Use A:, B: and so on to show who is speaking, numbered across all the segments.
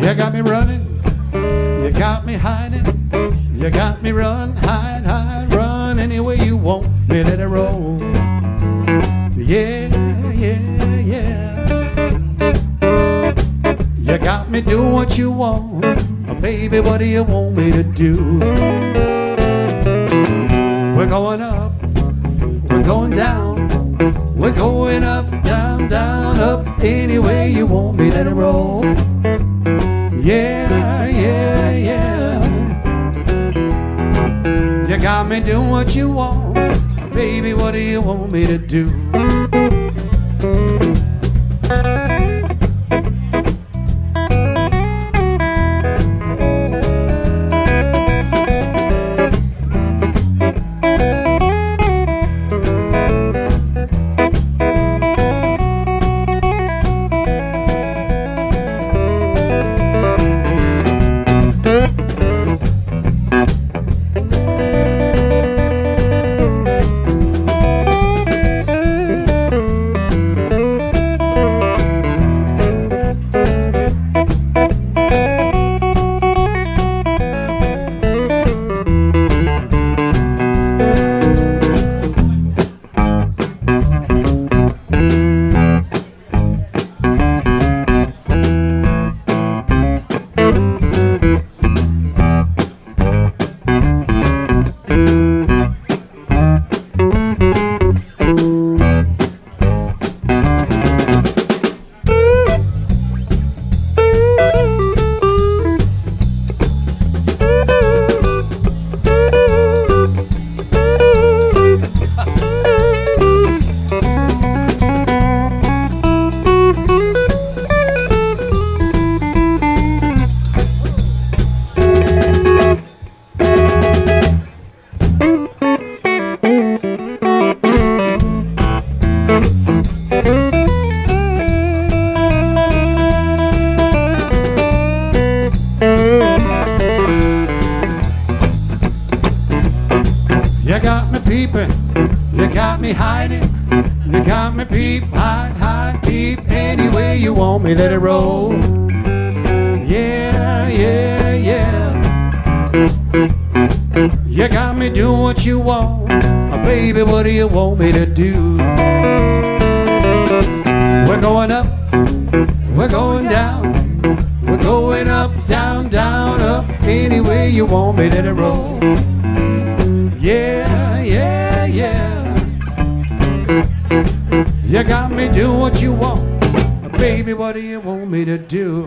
A: You got me running, you got me hiding, you got me run, hide, hide, run any way you want me, let it roll. Yeah, yeah, yeah. You got me doing what you want, baby, what do you want me to do? We're going up, we're going down, we're going up, down, down, up any way you want me, let it roll. Yeah, yeah, yeah. You got me doing what you want, baby, what do you want me to do? You got me peeping, you got me hiding, you got me peep, hide, hide, peep, any way you want me, let it roll. Yeah, yeah, yeah. You got me doing what you want, baby, what do you want me to do? We're going up, we're going down, we're going up, down, down, up, any way you want me, let it roll. Yeah, yeah, yeah. You got me doing what you want, baby, what do you want me to do?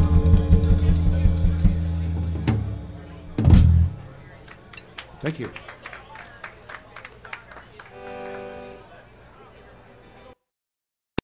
A: Thank you.